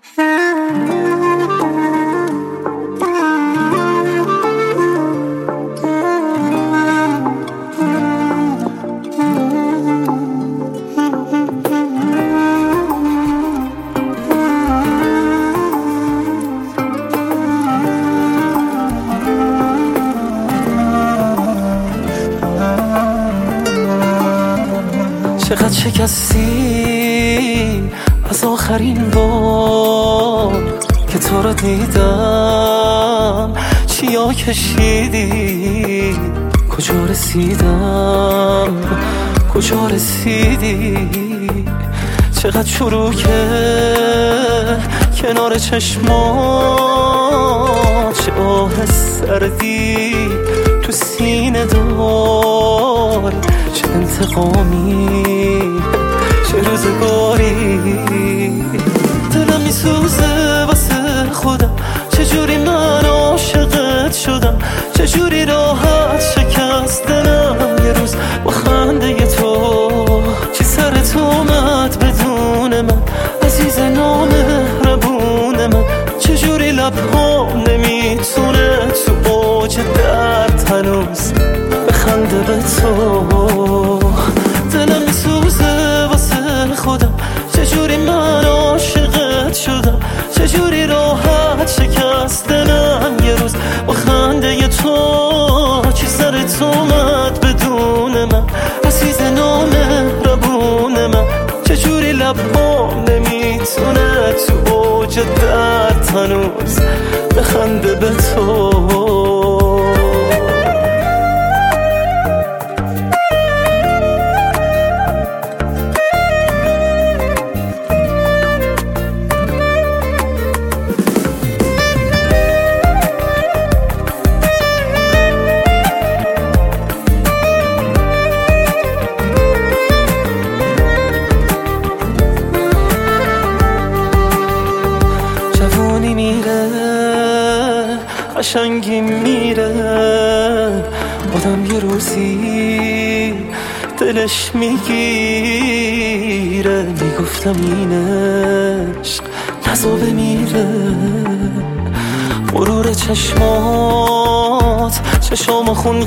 چقدر شکستی از آخرین بار که تو رو دیدم، چیا کشیدی، کجا رسیدم، کجا رسیدی. چقدر شروع که کنار چشمات، چه آه سردی تو سینه دار، چه انتقامی، چه روزگاری. دلم میسوزه واسه خودم، چجوری من عاشقت شدم، چجوری راحت شکست دلم یه روز با خنده تو. چی سرت اومد بدون من، عزیز نامهربون من، چجوری لبهام نمیتونه تو اوج درد هنوز بخنده به تو. دلم میسوزه واسه خودم، چجوری من عاشقت شدم، چجوری راحت شکست دلم یه روز با خنده تو. چی سرت اومد بدون من، عزیز نامهربون من، چجوری لبهام نمیتونه تو اوج درد هنوز بخنده به تو. جوونی میره، قشنگی میره، آدم یه روزی دلش میگیره. میگفتم این عشق نزا بمیره، غرور چشمات چشام خون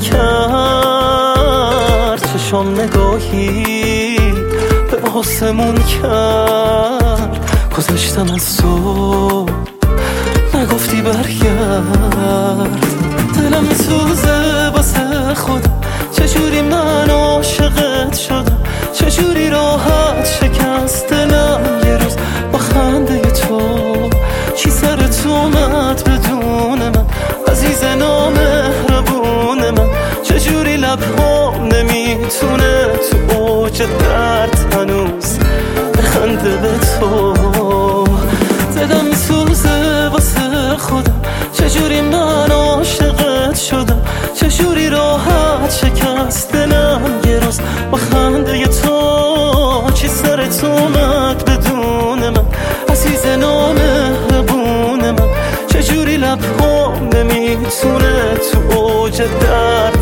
کرد، چشام نگاهی به آسمون کرد. گذشتم از تو نگفتی برگرد، دلم میسوزه واسه خودم، چجوری من عاشقت شدم، چجوری راحت شکست دلم یه روز با خنده تو. چی سرت اومد بدون من، عزیز نامهربون من، چجوری لبهام نمیتونه تو اوج درد هنوز بخنده به تو. دلم میسوزه واسه خودم، چجوری من عاشقت شدم، چجوری راحت شکست دلم یه روز با خنده تو. چی سرت اومد بدون من، عزیز نامهربون من، چجوری لبهام نمیتونه تو اوج درد